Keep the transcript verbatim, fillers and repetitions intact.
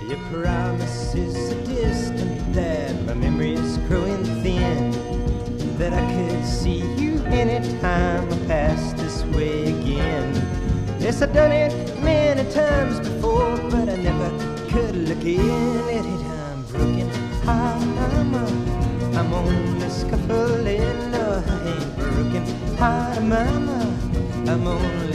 Your promises are distant, that my memory is growing thin, that I could see you anytime I passed this way again. Yes, I've done it many times before, but I never could look in at it. I'm broken heart, mama, I'm only scuffling. No, I ain't broken heart, mama, I'm only